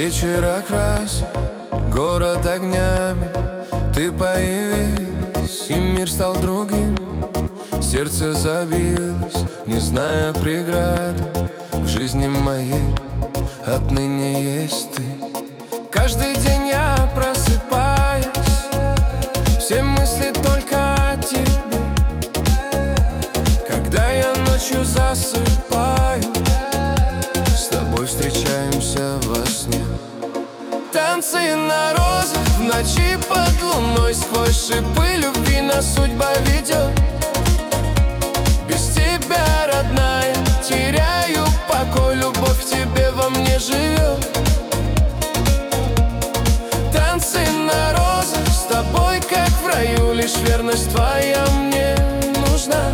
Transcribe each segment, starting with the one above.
вечер окрасил город огнями. Ты появилась, и мир стал другим. Сердце забилось, не зная преград. В жизни моей отныне есть ты. Каждый день я просыпаюсь, все мысли только о тебе. Когда я ночью засыпаю, с тобой встречаемся во сне. Танцы на розах в ночи под луной, сквозь шипы любви нас судьба ведет. Без тебя, родная, теряю покой, любовь к тебе во мне живет. Танцы на розах с тобой, как в раю, лишь верность твоя мне нужна.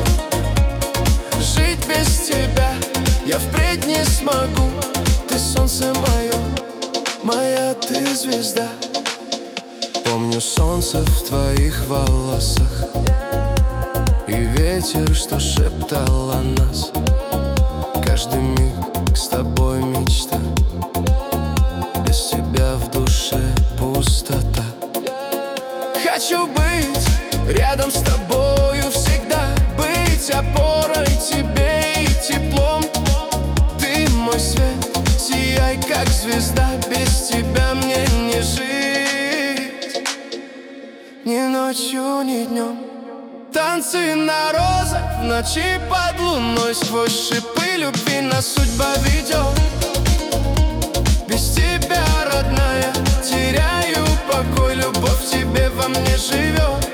Жить без тебя я впредь не смогу. Ты солнце мое, моя ты звезда. Помню солнце в твоих волосах и ветер, что шептал о нас. Каждый миг с тобой мечта, без тебя в душе пустота. Хочу быть рядом с тобою всегда, быть опорой тебе и теплом. Ты мой свет, сияй как звезда, без тебя мне не жить ни ночью, ни днем. Танцы на розах в ночи под луной, сквозь шипы любви нас судьба ведет. Без тебя, родная, теряю покой, любовь к тебе во мне живет.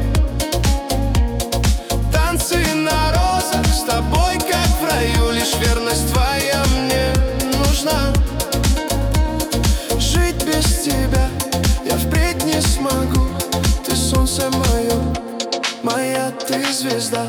Танцы на розах с тобой, как в раю, лишь верность твоя мне нужна. Жить без тебя я впредь не смогу. Ты солнце мое, моя ты звезда.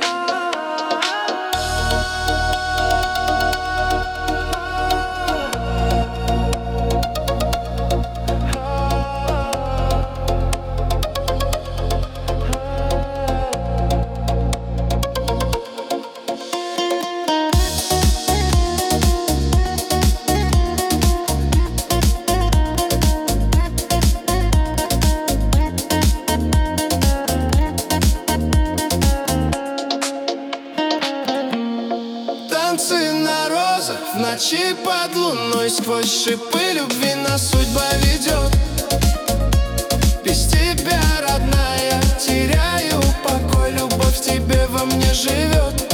Танцы на розах в ночи под луной, сквозь шипы любви нас судьба ведет. Без тебя, родная, теряю покой, любовь к тебе во мне живет.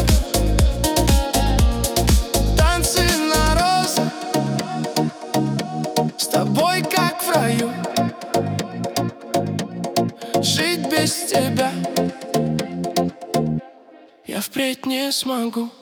Танцы на розах с тобой, как в раю. Жить без тебя я впредь не смогу.